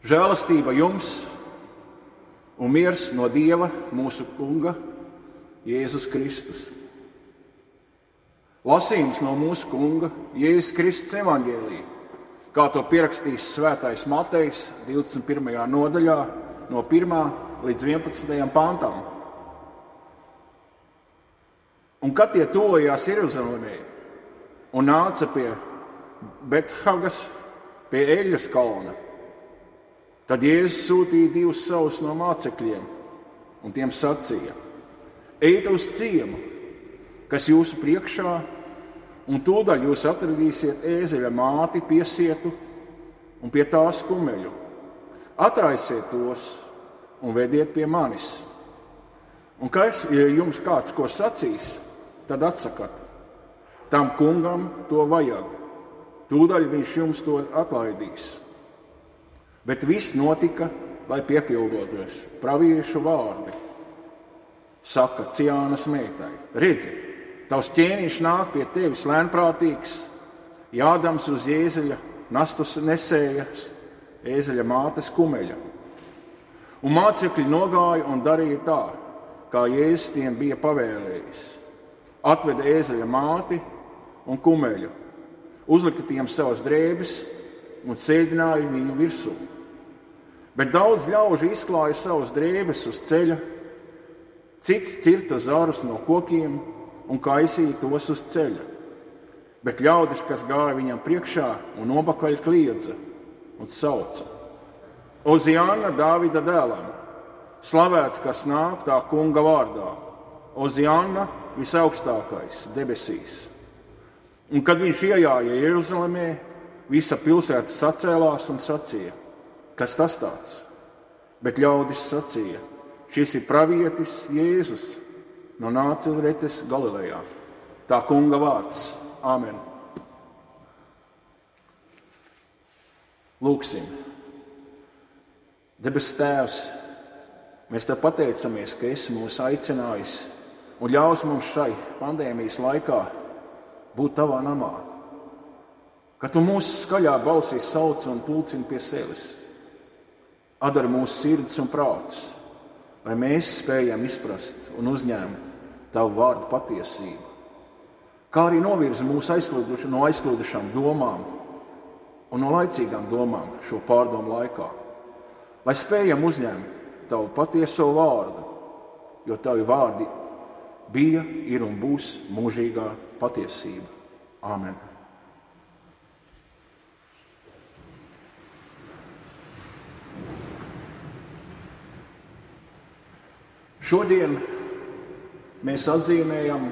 Žēlastība jums un miers no Dieva, mūsu Kunga, Jēzus Kristus. Lasījums no mūsu Kunga, Jēzus Kristus evaņģēlija, kā to pierakstījis svētais Matejs 21. nodaļā no 1. līdz 11. pantam. Un kad tie tuvojās Jeruzalemē un nāca pie Bethagas, pie Eļas kalna, tad Jēzus sūtīja 2 savus no mācekļiem un tiem sacīja: ejiet uz ciemu, kas jūsu priekšā, un tūdaļ jūs atradīsiet ēzeļa māti piesietu un pie tās kumeļu. Atraisiet tos un vediet pie manis. Un ja jums kāds ko sacīs, tad atsakat: tam kungam to vajag, tūdaļ viņš jums to atlaidīs. Bet viss notika, lai piepildotos praviešu vārdi. Saka Ciānas meitai: redzi, tavs ķēniņš nāk pie tevis lēnprātīgs, jādams uz ēzeļa nastus nesējas, ēzeļa mātes kumeļa. Un mācekļi nogāja un darīja tā, kā Jēzus tiem bija pavēlējis. Atveda ēzeļa māti un kumeļu, uzlika tiem savas drēbes un sēdināja viņu virsū. Bet daudz ļaužu izklāja savas drēbes uz ceļa, cits cirta zarus no kokiem un kaisīja tos uz ceļa. Bet ļaudis, kas gāja viņam priekšā un nopakaļ, kliedza un sauca: Oziāna Dāvida dēlam, slavēts, kas nāk tā kunga vārdā, Oziāna visaugstākais debesīs. Un kad viņš iejāja Jeruzalemē, visa pilsēta sacēlās un sacīja: kas tas tāds? Bet ļaudis sacīja: šis ir pravietis Jēzus no Nāceretes Galilejā. Tā kunga vārds. Āmen. Lūksim. Debes Tēvs, mēs Tev pateicamies, ka esi mūs aicinājis un ļaus mums šai pandēmijas laikā būt Tavā namā. Ka Tu mūs skaļā balsī sauc un pulcini pie sevis. Atdari mūsu sirdis un prātus, lai mēs spējam izprast un uzņemt Tavu vārdu patiesību. Kā arī novirzi mūsu no aizkludušām domām un no laicīgām domām šo pārdomu laikā. Lai spējam uzņemt Tavu patieso vārdu, jo Tavi vārdi bija, ir un būs mūžīgā patiesība. Āmen. Šodien mēs atzīmējam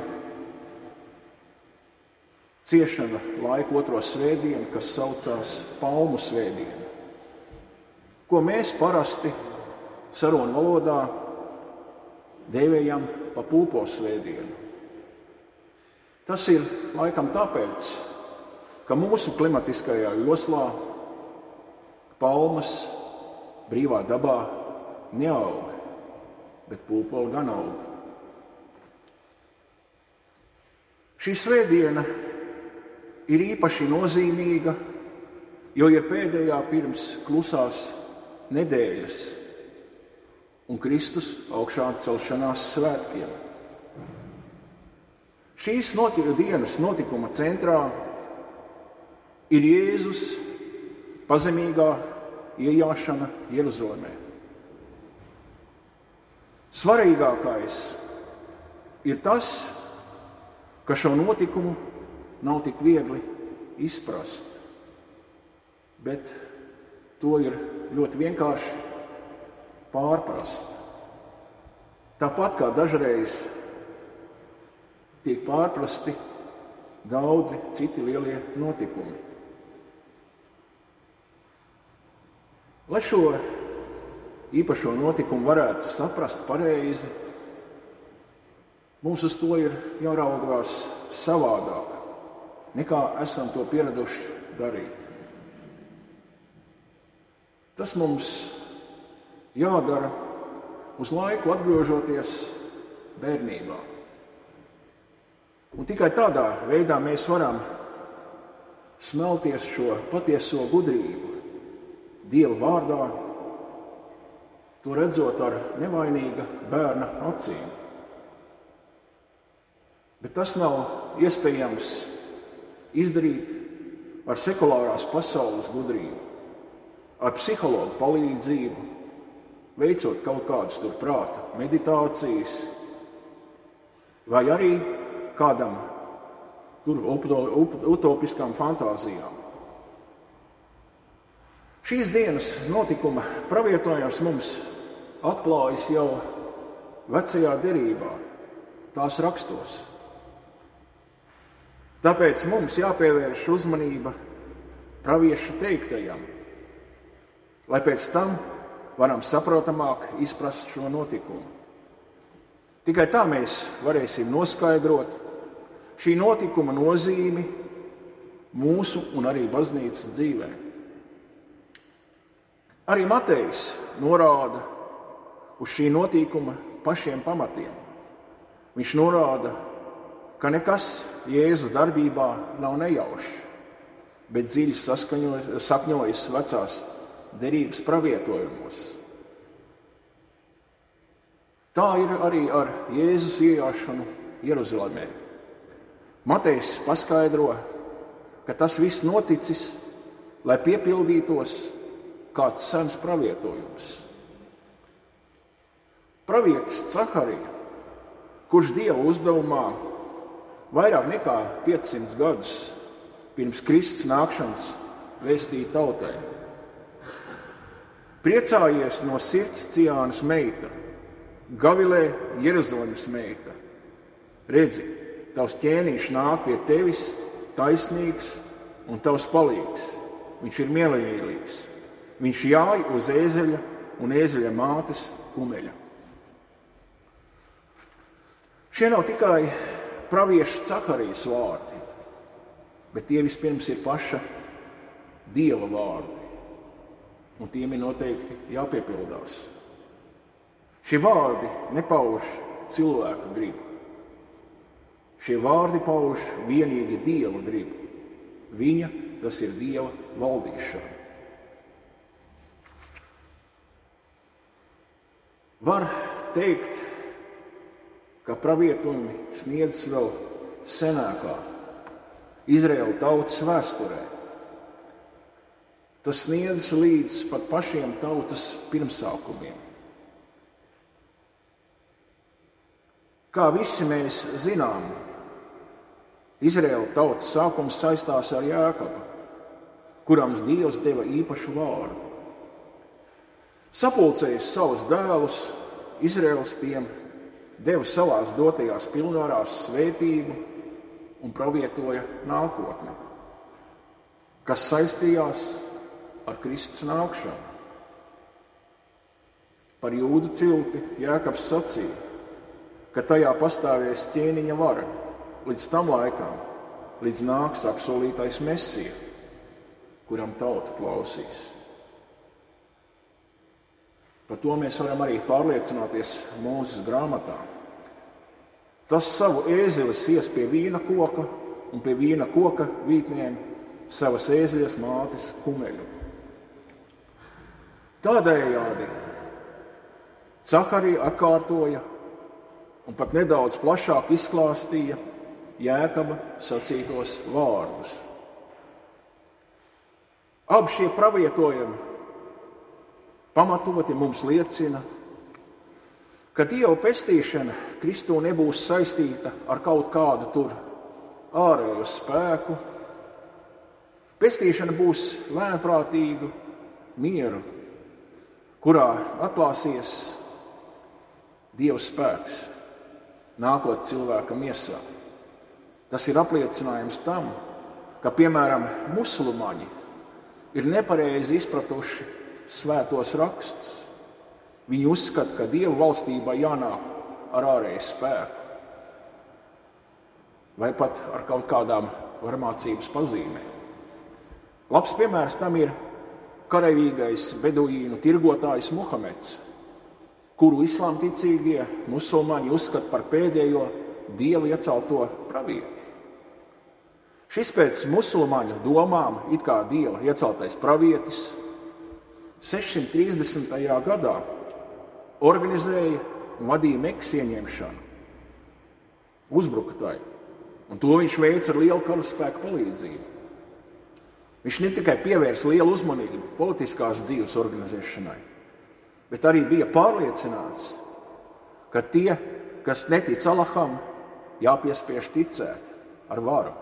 ciešana laiku 2. svētdienu, kas saucās Palmu svētdienu, ko mēs parasti sarunu valodā dēvējam pa Pulpo svētdienu. Tas ir laikam tāpēc, ka mūsu klimatiskajā joslā palmas brīvā dabā neaug, bet pulpoli gan aug. Šī svētdiena ir īpaši nozīmīga, jo ir pēdējā pirms klusās nedēļas un Kristus augšā celšanās svētkiem. Šīs dienas notikuma centrā ir Jēzus pazemīgā iejāšana Jeruzalemē. Svarīgākais ir tas, ka šo notikumu nav tik viegli izprast, bet to ir ļoti vienkārši pārprast. Tāpat kā dažreiz tiek pārprasti daudzi citi lielie notikumi. Lai šo īpašo notikumu varētu saprast pareizi, mums uz to ir jāraugās savādāk, nekā esam to pieraduši darīt. Tas mums jādara uz laiku atgriežoties bērnībā. Un tikai tādā veidā mēs varam smelties šo patieso gudrību, Dieva vārdā, to redzot ar nevainīga bērna acīm. Bet tas nav iespējams izdarīt ar sekulārās pasaules gudrību, ar psihologu palīdzību, veicot kaut kādas tur prāta meditācijas, vai arī kādam tur utopiskām fantāzijām. Šīs dienas notikuma pravietojums mums atklājas jau vecajā derībā, tās rakstos. Tāpēc mums jāpievērš uzmanība praviešu teiktajam, lai pēc tam varam saprotamāk izprast šo notikumu. Tikai tā mēs varēsim noskaidrot šī notikuma nozīmi mūsu un arī baznīcas dzīvē. Arī Matejs norāda uz šī notikuma pašiem pamatiem. Viņš norāda, ka nekas Jēzus darbībā nav nejaušs, bet dziļi sakņojas vecās derības pravietojumos. Tā ir arī ar Jēzus iejāšanu Jeruzalemē. Matejs paskaidro, ka tas viss noticis, lai piepildītos kāds sens pravietojums. Pravietis Caharija, kurš Dieva uzdevumā vairāk nekā 500 gadus pirms Kristus nākšanas vēstīja tautai. Priecājies no sirds Ciānas meita, gavilē Jeruzalemes meita. Redzi, tavs ķēniņš nāk pie tevis, taisnīgs un tavs palīgs. Viņš ir miermīlīgs. Viņš jāj uz ēzeļa un ēzeļa mātes kumeļa. Šie nav tikai pravieša Caharijas vārdi, bet tie vispirms ir paša Dieva vārdi, un tiem ir noteikti jāpiepildās. Šie vārdi nepauž cilvēka gribu. Šie vārdi pauž vienīgi Dieva gribu. Viņa, tas ir Dieva valdīšana. Var teikt, ka pravietojumi sniedz vēl senākā Izraēla tautas vēsturē. Tas sniedz līdz pat pašiem tautas pirmsākumiem. Kā visi mēs zinām, Izraēla tautas sākums saistās ar Jākabu, kuram Dievs deva īpašu vārdu. Sapulcējis savus dēlus, Izraēls tiem deva savās dotajās pilnvarās svētību un pravietoja nākotni, kas saistījās ar Kristus nākšanu. Par Jūdu cilti Jākabs sacīja, ka tajā pastāvēs ķēniņa vara līdz tam laikam, līdz nāks apsolītais Mesija, kuram tauta klausīs. Par to mēs varam arī pārliecināties Mūzes grāmatā. Tas savu ēzeli sies pie vīna koka un pie vīna koka vītniem savas ēzeļas mātes kumeļu. Tādējādi Caharija atkārtoja un pat nedaudz plašāk izklāstīja Jēkaba sacītos vārdus. Abi šie pravietojumi pamatoti mums liecina, ka Dieva pestīšana Kristū nebūs saistīta ar kaut kādu tur ārēju spēku. Pestīšana būs lēnprātīgu mieru, kurā atklāsies Dieva spēks, nākot cilvēka miesā. Tas ir apliecinājums tam, ka, piemēram, musulmaņi ir nepareizi izpratuši svētos rakstus. Viņi uzskata, ka Dieva valstībā jānāk ar ārēju spēku vai pat ar kaut kādām varmācības pazīmēm. Labs piemērs tam ir karavīgais beduīnu tirgotājs Muhameds, kuru islāmticīgie musulmaņi uzskata par pēdējo Dieva iecelto pravieti. Šis pēc musulmaņu domām it kā Dieva ieceltais pravietis 630. gadā organizēja un vadīja Mekas ieņemšanu, uzbruka tai, un to viņš veica ar lielu karaspēku palīdzību. Viņš ne tikai pievērsa lielu uzmanību politiskās dzīves organizēšanai, bet arī bija pārliecināts, ka tie, kas netic Alaham, jāpiespiež ticēt ar varu.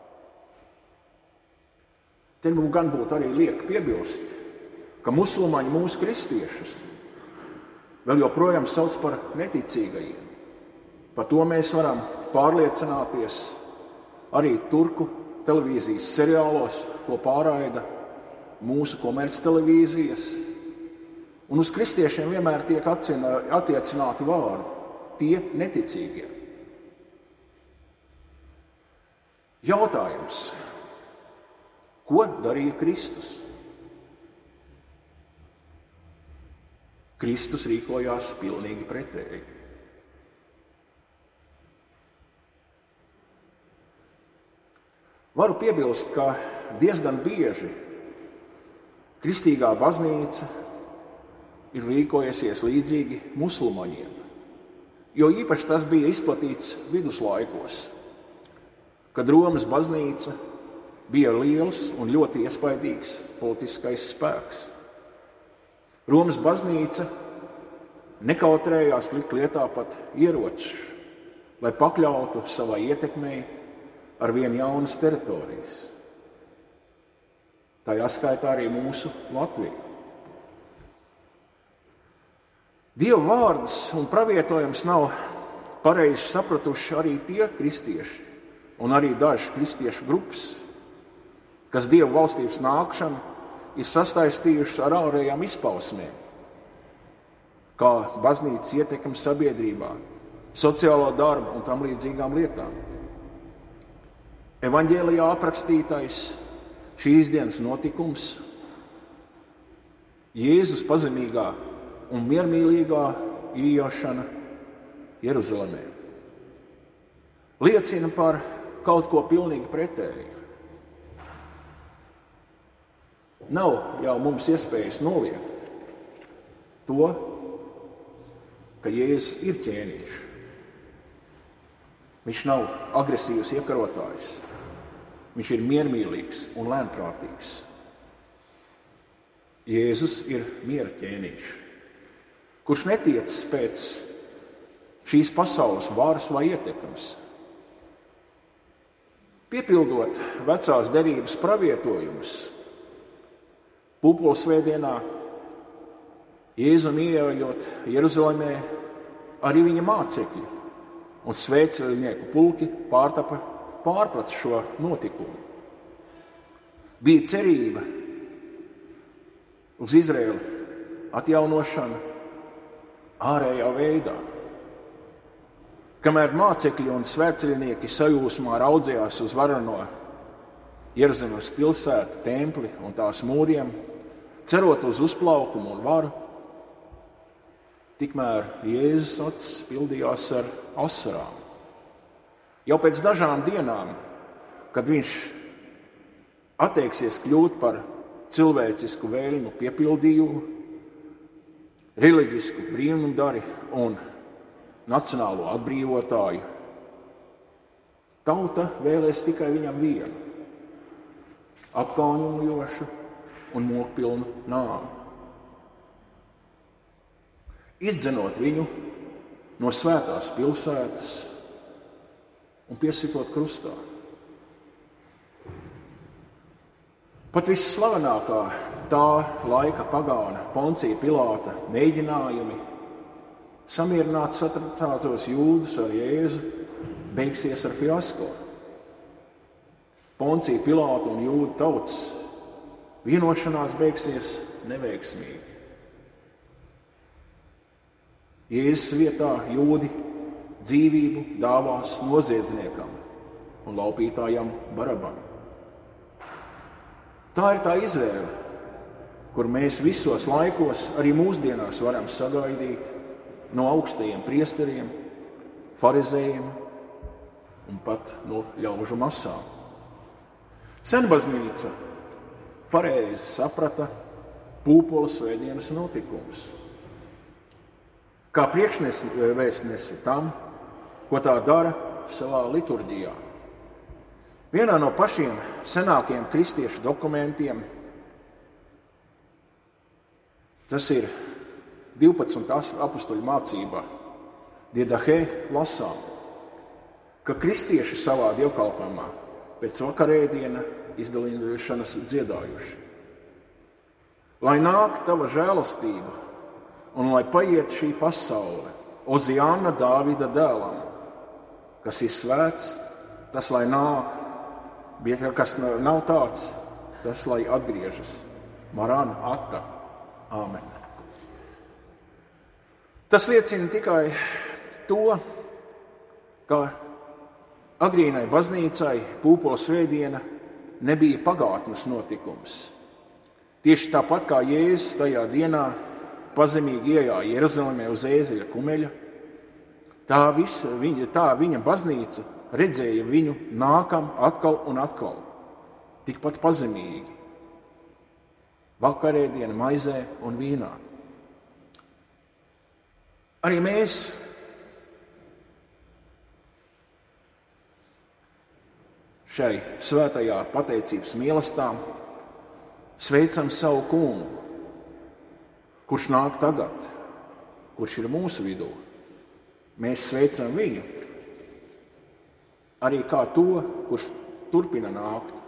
Te mums gan būtu arī lieki piebilst, ka musulmaņi mūsu kristiešus vēl joprojām sauc par neticīgajiem. Par to mēs varam pārliecināties arī turku televīzijas seriālos, ko pārraida mūsu komerctelevīzijas. Un uz kristiešiem vienmēr tiek attiecināti vārdi tie neticīgie. Jautājums. Ko darīja Kristus? Kristus rīkojās pilnīgi pretēji. Varu piebilst, ka diezgan bieži kristīgā baznīca ir rīkojusies līdzīgi musulmaņiem, jo īpaši tas bija izplatīts viduslaikos, kad Romas baznīca bija liels un ļoti iespaidīgs politiskais spēks. Romas baznīca nekautrējās likt lietā pat ieročus, lai pakļautu savai ietekmei ar vien jaunas teritorijas. Tajā skaitā arī mūsu Latviju. Dieva vārds un pravietojums nav pareizi sapratuši arī tie kristieši un arī dažas kristiešu grupas, kas Dieva valstības nākšanu ir sastaistījušas ar ārējām izpausmēm, kā baznīcas ietekme sabiedrībā, sociālo darbu un tam līdzīgām lietām. Evaņģēlijā aprakstītais šīs dienas notikums, Jēzus pazemīgā un miermīlīgā iejošana Jeruzalemē, liecina par kaut ko pilnīgi pretēju. Nav jau mums iespējas noliegt to, ka Jēzus ir ķēniņš. Viņš nav agresīvs iekarotājs. Viņš ir miermīlīgs un lēnprātīgs. Jēzus ir miera ķēniņš, kurš netiecas pēc šīs pasaules varas vai ietekmes. Piepildot vecās derības pravietojumus, Pūpolsvētdienā Jēzum ieejot Jeruzalemē, arī viņa mācekļi un svētceļnieku pulki pārprata šo notikumu. Bija cerība uz Izraēlu atjaunošanu ārējā veidā. Kamēr mācekļi un svētceļnieki sajūsmā raudzījās uz varano Jeruzalemes pilsētu, templi un tās mūriem, cerot uz uzplaukumu un varu, tikmēr Jēzus acis pildījās ar asarām. Jau pēc dažām dienām, kad viņš atteiksies kļūt par cilvēcisku vēlmu piepildījumu, reliģisku brīnumdari un nacionālo atbrīvotāju, tauta vēlēs tikai viņam vienu – apkaunojošu un mokpilnu nāvi. Izdzenot viņu no svētās pilsētas un piesitot krustā. Pat visslavenākā tā laika pagāna Poncija Pilāta mēģinājumi samierināt satratātos jūdus ar Jēzu beigsies ar fiasko. Poncija Pilāta un jūdu tautas vienošanās beigsies neveiksmīgi. Jēzus vietā jūdi dzīvību dāvās noziedzniekam un laupītājam Barabam. Tā ir tā izvēle, kur mēs visos laikos, arī mūsdienās varam sagaidīt no augstajiem priesteriem, farizējiem un pat no ļaužu masām. Senbaznīca pareizi saprata pūpoles svētdienas notikums. Kā priekšvēstnesi tam, ko tā dara savā liturģijā. Vienā no pašiem senākiem kristiešu dokumentiem, tas ir 12 apustuļu mācībā, Diedahē lasām, ka kristieši savā dievkalpojumā pēc vakarēdiena izdalīšanas dziedājuši. Lai nāk tava žēlastība un lai paiet šī pasaule, Oziāna Dāvida dēlam, kas ir svēts, tas lai nāk, bet kas nav tāds, tas lai atgriežas. Marāna Atta. Āmen. Tas liecina tikai to, ka agrīnai baznīcai pūpoles svētdiena nebija pagātnes notikums. Tieši tāpat kā Jēzus tajā dienā pazemīgi iejāja Jeruzalemē uz ēzeļa kumeļa, tā viņa baznīca redzēja viņu nākam atkal un atkal, tikpat pazemīgi, vakarēdiena maizē un vīnā. Arī mēs šai svētajā pateicības mīlestām sveicam savu kungu, kurš nāk tagad, kurš ir mūsu vidū. Mēs sveicam viņu arī kā to, kurš turpina nākt,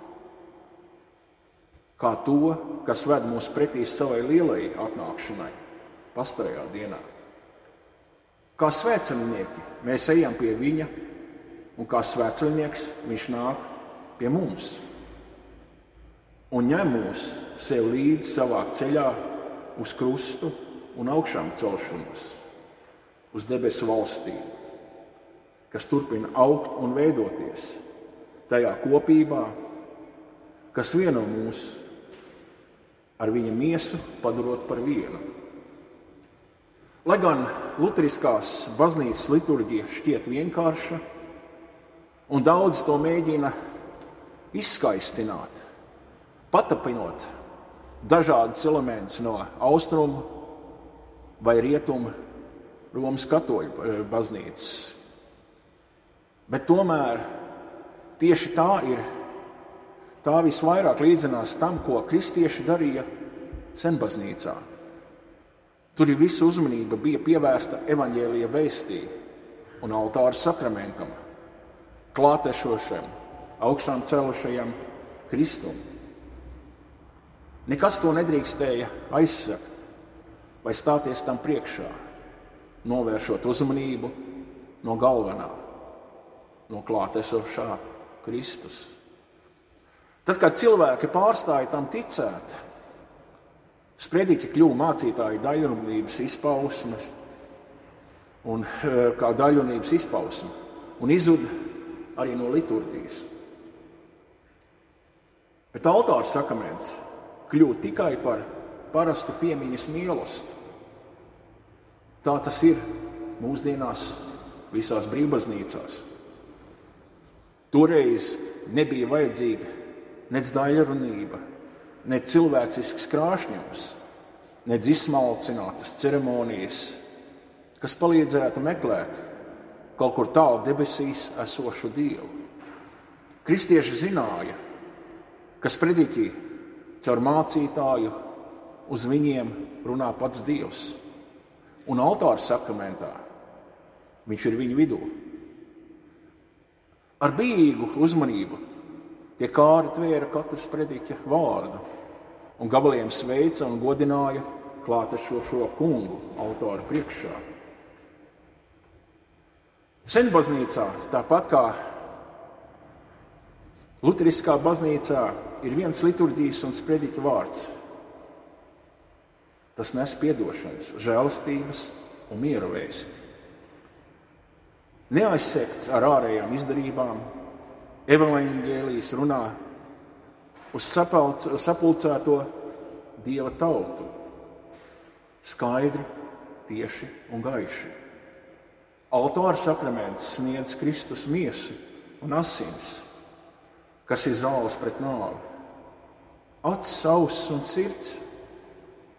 kā to, kas ved mūs pretī savai lielai atnākšanai, pastarajā dienā. Kā svētceļnieki mēs ejam pie viņa, un kā svētceļnieks viņš nāk pie mums un ņem mūs sev līdzi savā ceļā uz krustu un augšām celšanos, uz debesu valstību, kas turpina augt un veidoties tajā kopībā, kas vieno mūs ar viņa miesu padarot par vienu. Lai gan luteriskās baznīcas liturģija šķiet vienkārša, un daudz to mēģina izskaistināt, patapinot dažādas elementus no austrumu vai rietumu Romas katoļu baznīcas. Bet tomēr tieši tā visvairāk līdzinās tam, ko kristieši darīja senbaznīcā. Tur visa uzmanība bija pievērsta evaņģēlija vēstī un altāra sakramentam, klātešošam, augšām celušajam Kristum. Nekas to nedrīkstēja aizsakt vai stāties tam priekšā, novēršot uzmanību no galvenā, no klātesošā Kristus. Tad, kad cilvēki pārstāja tam ticēt, sprediķi kļuva mācītāji daļrunības izpausmes un kā daļrunības izpausme un izzuda arī no liturģijas. Bet altāra sakraments kļuva tikai par parastu piemiņas mīlestību. Tā tas ir mūsdienās visās brīvbaznīcās. Toreiz nebija vajadzīga nec daļrunība, nec cilvēcisks krāšņums, nec izsmalcinātas ceremonijas, kas palīdzētu meklēt kaut kur tālu debesīs esošu Dievu. Kristieši zināja, ka sprediķī caur mācītāju uz viņiem runā pats Dievs, un altāra sakramentā viņš ir viņu vidū. Ar bijīgu uzmanību tie kāri tvēra katru sprediķa vārdu un gabaliem sveica un godināja klātešošo kungu altāra priekšā. Senbaznīcā, tāpat kā luteriskā baznīcā, ir viens liturģijas un sprediķa vārds. Tas nes piedošanas, žēlastības un miera vēsti. Neaizsekts ar ārējām izdarībām, evaņģēlijs runā uz sapulcēto Dieva tautu, skaidri, tieši un gaiši. Altāra sakraments sniedz Kristus miesu un asins, kas ir zāles pret nāvi. Acis, auss un sirds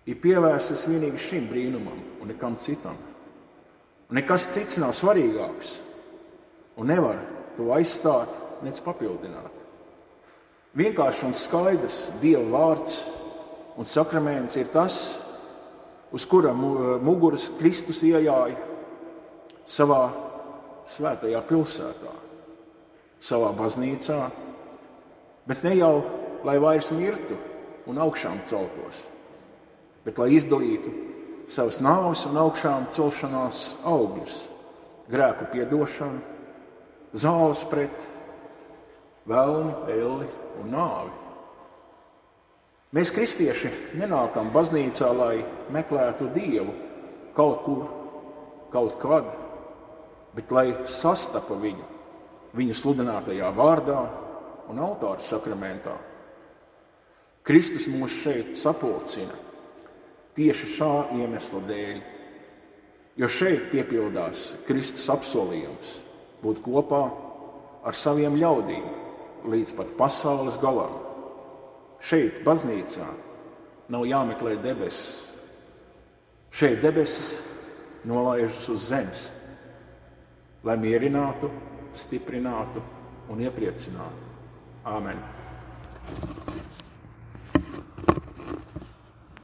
ir pievērsies vienīgi šim brīnumam un nekam citam. Un nekas cits nav svarīgāks un nevar to aizstāt, nec papildināt. Vienkārši un skaidrs Dieva vārds un sakraments ir tas, uz kura muguras Kristus iejāja savā svētajā pilsētā, savā baznīcā, bet ne jau, lai vairs mirtu un augšām celtos, bet lai izdalītu savas nāves un augšām celšanās augļus, grēku piedošanu, zāles pret velnu, elli un nāvi. Mēs, kristieši, nenākam baznīcā, lai meklētu Dievu kaut kur, kaut kad, bet lai sastapa viņu sludinātajā vārdā un altāra sakramentā. Kristus mūs šeit sapulcina tieši šā iemesla dēļ, jo šeit piepildās Kristus apsolījums būt kopā ar saviem ļaudīm līdz pat pasaules galam. Šeit, baznīcā, nav jāmeklē debesis. Šeit debesis nolaižas uz zemes, lai mierinātu, stiprinātu un iepriecinātu. Āmen.